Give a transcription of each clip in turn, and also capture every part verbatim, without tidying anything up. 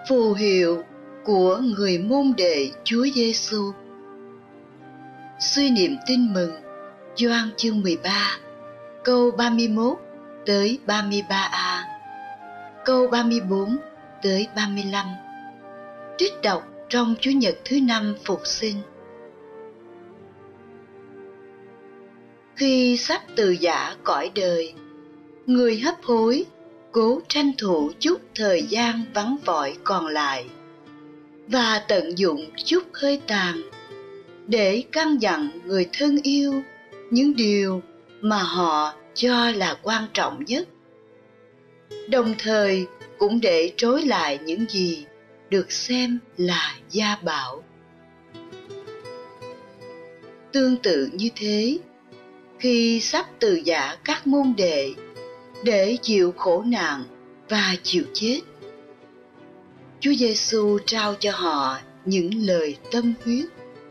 Phù hiệu của người môn đệ Chúa Giêsu. Suy niệm tin mừng Gioan chương mười ba, câu ba mươi mốt tới ba mươi ba a, câu ba mươi bốn tới ba mươi lăm. Trích đọc trong Chủ nhật thứ năm Phục sinh. Khi sắp từ giã cõi đời, người hấp hối cố tranh thủ chút thời gian vắng vỏi còn lại và tận dụng chút hơi tàn để căn dặn người thân yêu những điều mà họ cho là quan trọng nhất, đồng thời cũng để trối lại những gì được xem là gia bảo. Tương tự như thế, khi sắp từ giã các môn đệ để chịu khổ nạn và chịu chết, Chúa Giêsu trao cho họ những lời tâm huyết.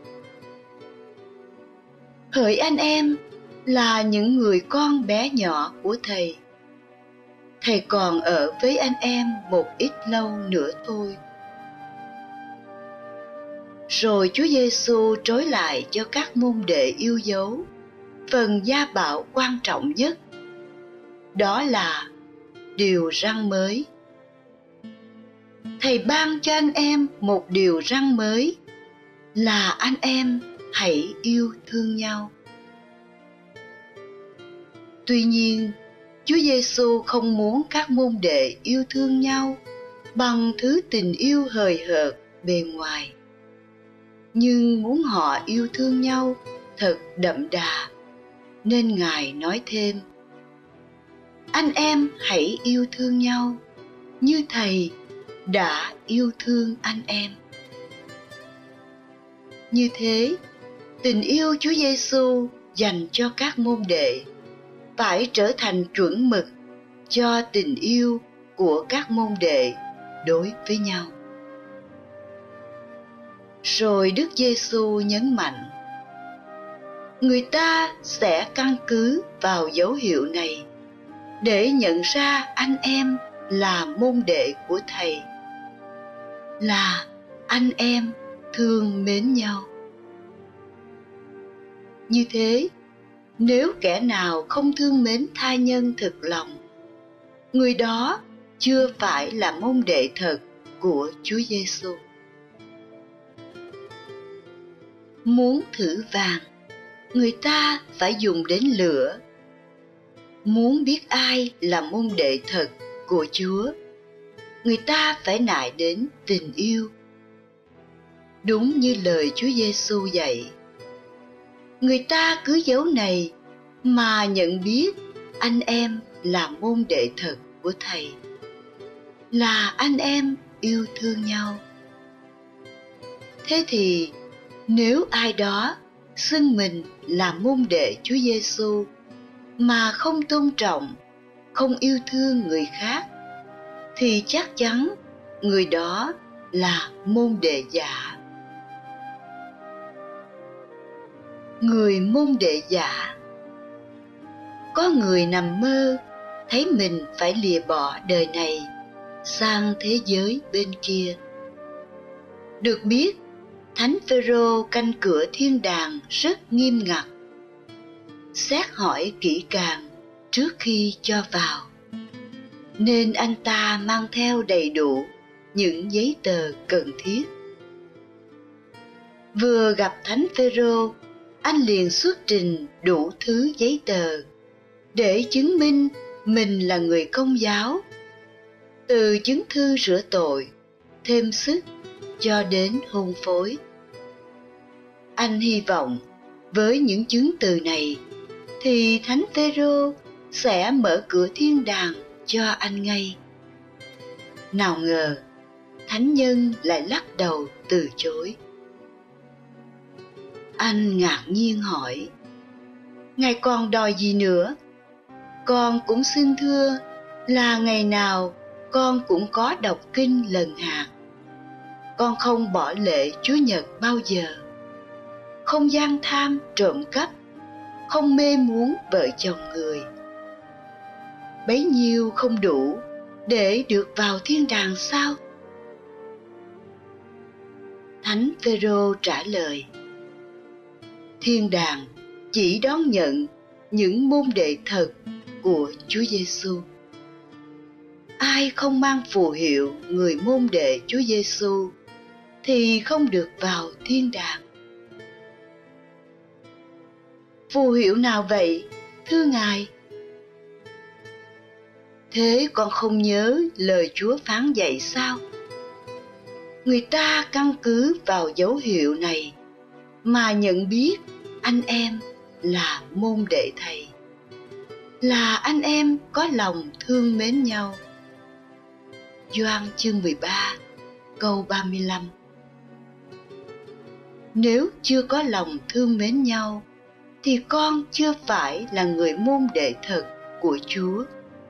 Hỡi anh em là những người con bé nhỏ của Thầy, Thầy còn ở với anh em một ít lâu nữa thôi. Rồi Chúa Giêsu trối lại cho các môn đệ yêu dấu phần gia bảo quan trọng nhất, đó là điều răn mới. Thầy ban cho anh em một điều răn mới, là anh em hãy yêu thương nhau. Tuy nhiên, Chúa Giêsu không muốn các môn đệ yêu thương nhau bằng thứ tình yêu hời hợt bề ngoài, nhưng muốn họ yêu thương nhau thật đậm đà, nên Ngài nói thêm: anh em hãy yêu thương nhau như Thầy đã yêu thương anh em. Như thế, tình yêu Chúa Giêsu dành cho các môn đệ phải trở thành chuẩn mực cho tình yêu của các môn đệ đối với nhau. Rồi Đức Giêsu nhấn mạnh: người ta sẽ căn cứ vào dấu hiệu này để nhận ra anh em là môn đệ của Thầy, là anh em thương mến nhau. Như thế, nếu kẻ nào không thương mến tha nhân thực lòng, người đó chưa phải là môn đệ thật của Chúa Giêsu. Muốn thử vàng, người ta phải dùng đến lửa. Muốn biết ai là môn đệ thật của Chúa, người ta phải nại đến tình yêu. Đúng như lời Chúa Giêsu dạy, người ta cứ dấu này mà nhận biết anh em là môn đệ thật của Thầy, là anh em yêu thương nhau. Thế thì nếu ai đó xưng mình là môn đệ Chúa Giêsu mà không tôn trọng, không yêu thương người khác, thì chắc chắn người đó là môn đệ giả. Người môn đệ giả. Có người nằm mơ thấy mình phải lìa bỏ đời này sang thế giới bên kia. Được biết, Thánh Phêrô canh cửa thiên đàng rất nghiêm ngặt, xét hỏi kỹ càng trước khi cho vào, nên anh ta mang theo đầy đủ những giấy tờ cần thiết. Vừa gặp Thánh Phêrô, anh liền xuất trình đủ thứ giấy tờ để chứng minh mình là người Công giáo, từ chứng thư rửa tội, thêm sức cho đến hôn phối. Anh hy vọng với những chứng từ này thì Thánh Phêrô sẽ mở cửa thiên đàng cho anh ngay. Nào ngờ, thánh nhân lại lắc đầu từ chối. Anh ngạc nhiên hỏi: Ngài còn đòi gì nữa? Con cũng xin thưa là ngày nào con cũng có đọc kinh lần hạt. Con không bỏ lệ Chúa Nhật bao giờ, không gian tham trộm cắp, không mê muốn vợ chồng người. Bấy nhiêu không đủ để được vào thiên đàng sao? Thánh Phêrô trả lời: Thiên đàng chỉ đón nhận những môn đệ thật của Chúa Giêsu. Ai không mang phù hiệu người môn đệ Chúa Giêsu thì không được vào thiên đàng. Phù hiệu nào vậy, thưa Ngài? Thế con không nhớ lời Chúa phán dạy sao? Người ta căn cứ vào dấu hiệu này mà nhận biết anh em là môn đệ Thầy, là anh em có lòng thương mến nhau. Gioan chương mười ba, câu ba mươi lăm. Nếu chưa có lòng thương mến nhau, thì con chưa phải là người môn đệ thật của Chúa.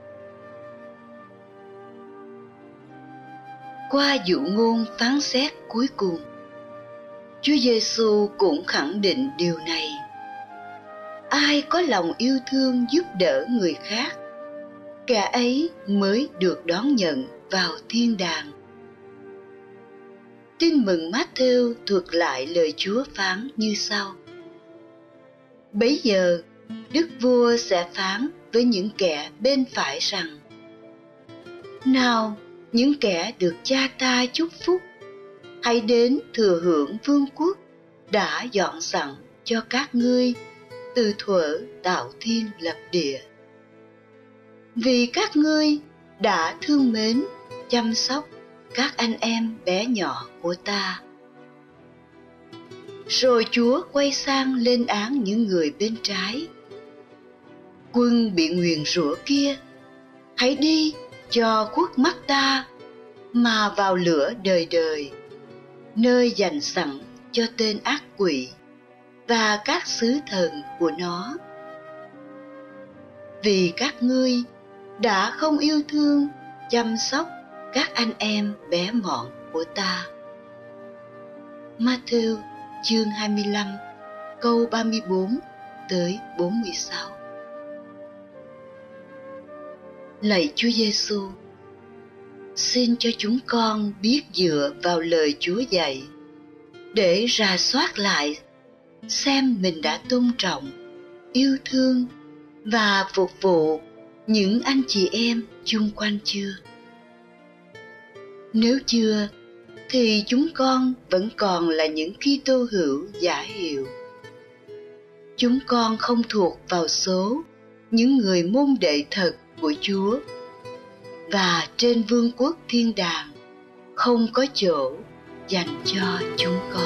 Qua dụ ngôn phán xét cuối cùng, Chúa Giêsu cũng khẳng định điều này. Ai có lòng yêu thương giúp đỡ người khác, kẻ ấy mới được đón nhận vào thiên đàng. Tin mừng Mát-thêu thuật lại lời Chúa phán như sau: Bấy giờ, Đức Vua sẽ phán với những kẻ bên phải rằng: Nào, những kẻ được Cha ta chúc phúc, hãy đến thừa hưởng vương quốc đã dọn sẵn cho các ngươi từ thuở tạo thiên lập địa. Vì các ngươi đã thương mến, chăm sóc các anh em bé nhỏ của ta. Rồi Chúa quay sang lên án những người bên trái. Quân bị nguyền rủa kia, hãy đi cho khuất mắt ta mà vào lửa đời đời, nơi dành sẵn cho tên ác quỷ và các sứ thần của nó. Vì các ngươi đã không yêu thương, chăm sóc các anh em bé mọn của ta. Mát-thêu chương hai mươi lăm, câu ba mươi bốn tới bốn mươi sáu. Lạy Chúa Giêsu, xin cho chúng con biết dựa vào lời Chúa dạy để rà soát lại xem mình đã tôn trọng, yêu thương và phục vụ những anh chị em chung quanh chưa. Nếu chưa, thì chúng con vẫn còn là những Kitô hữu giả hiệu. Chúng con không thuộc vào số những người môn đệ thật của Chúa, và trên vương quốc thiên đàng không có chỗ dành cho chúng con.